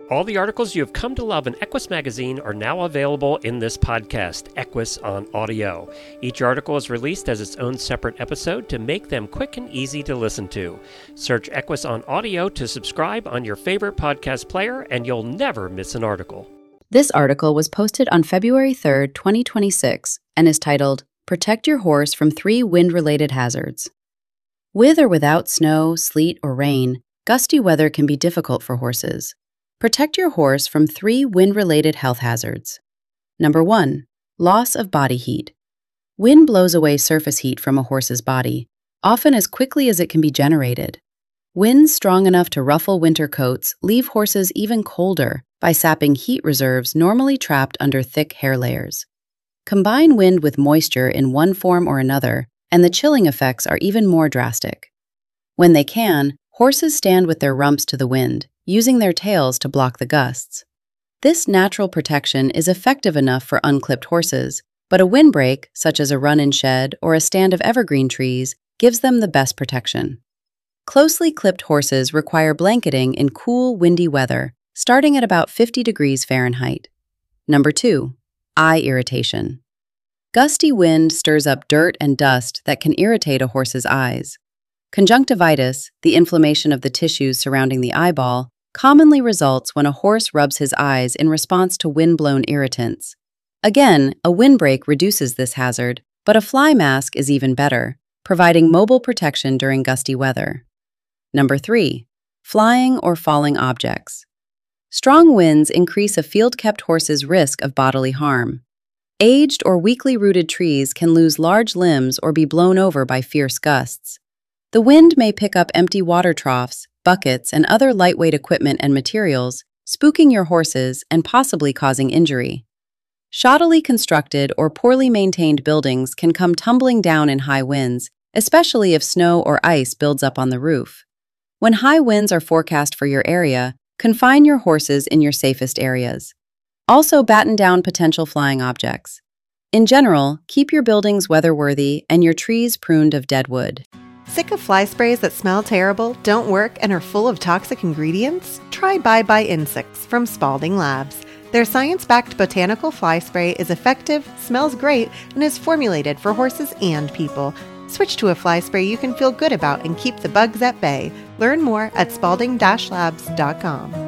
All the articles you have come to love in Equus Magazine are now available in this podcast, Equus on Audio. Each article is released as its own separate episode to make them quick and easy to listen to. Search Equus on Audio to subscribe on your favorite podcast player, and you'll never miss an article. This article was posted on February 3rd, 2026, and is titled, Protect Your Horse from 3 Wind-Related Hazards. With or without snow, sleet, or rain, gusty weather can be difficult for horses. Protect your horse from 3 wind-related health hazards. Number 1. Loss of body heat. Wind blows away surface heat from a horse's body, often as quickly as it can be generated. Winds strong enough to ruffle winter coats leave horses even colder by sapping heat reserves normally trapped under thick hair layers. Combine wind with moisture in one form or another, and the chilling effects are even more drastic. When they can, horses stand with their rumps to the wind, using their tails to block the gusts. This natural protection is effective enough for unclipped horses, but a windbreak, such as a run-in shed or a stand of evergreen trees, gives them the best protection. Closely clipped horses require blanketing in cool, windy weather, starting at about 50 degrees Fahrenheit. Number 2. Eye irritation. Gusty wind stirs up dirt and dust that can irritate a horse's eyes. Conjunctivitis, the inflammation of the tissues surrounding the eyeball, commonly results when a horse rubs his eyes in response to wind-blown irritants. Again, a windbreak reduces this hazard, but a fly mask is even better, providing mobile protection during gusty weather. Number 3. Flying or falling objects. Strong winds increase a field-kept horse's risk of bodily harm. Aged or weakly rooted trees can lose large limbs or be blown over by fierce gusts. The wind may pick up empty water troughs, buckets, and other lightweight equipment and materials, spooking your horses and possibly causing injury. Shoddily constructed or poorly maintained buildings can come tumbling down in high winds, especially if snow or ice builds up on the roof. When high winds are forecast for your area, confine your horses in your safest areas. Also, batten down potential flying objects. In general, keep your buildings weather-worthy and your trees pruned of dead wood. Sick of fly sprays that smell terrible, don't work, and are full of toxic ingredients? Try Bye Bye Insects from Spalding Labs. Their science-backed botanical fly spray is effective, smells great, and is formulated for horses and people. Switch to a fly spray you can feel good about and keep the bugs at bay. Learn more at spalding-labs.com.